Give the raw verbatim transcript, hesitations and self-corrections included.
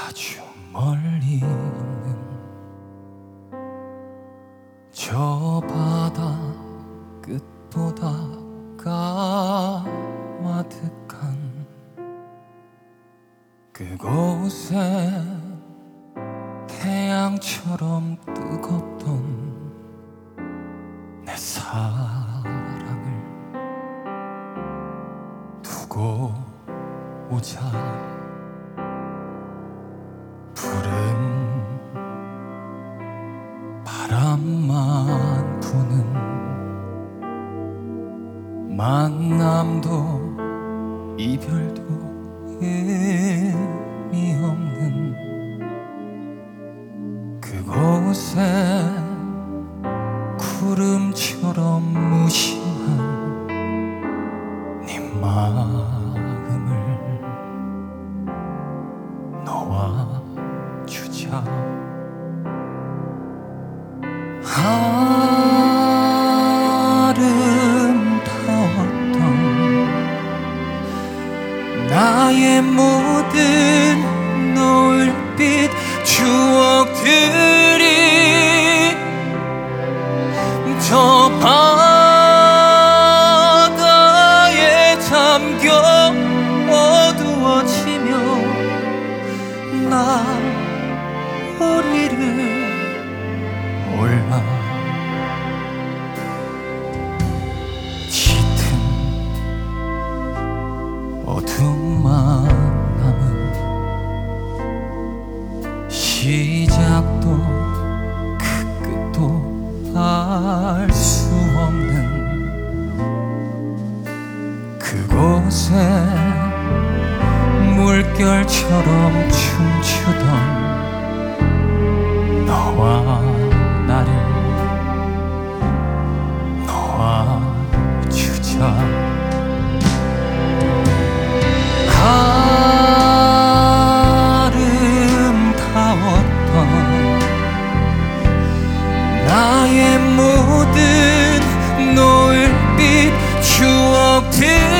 아주 멀리 있는 저 바다 끝보다 까마득한 그곳에 태양처럼 뜨겁던 내 사랑을 두고 오자. 푸른 바람만 부는 만남도 이별도 의미 없는 그곳에 구름처럼 무심한 네 마음을 놓아주자. 아름다웠던 나의 모든 노을빛 추억들이 저 바다에 잠겨 어두워지며 나 허리를 올라 짙은 어둠만 남은 시작도 그 끝도 알 수 없는 그곳에 물결처럼 춤추던 너와 나를 놓아주자. 아름다웠던 나의 모든 노을빛 추억들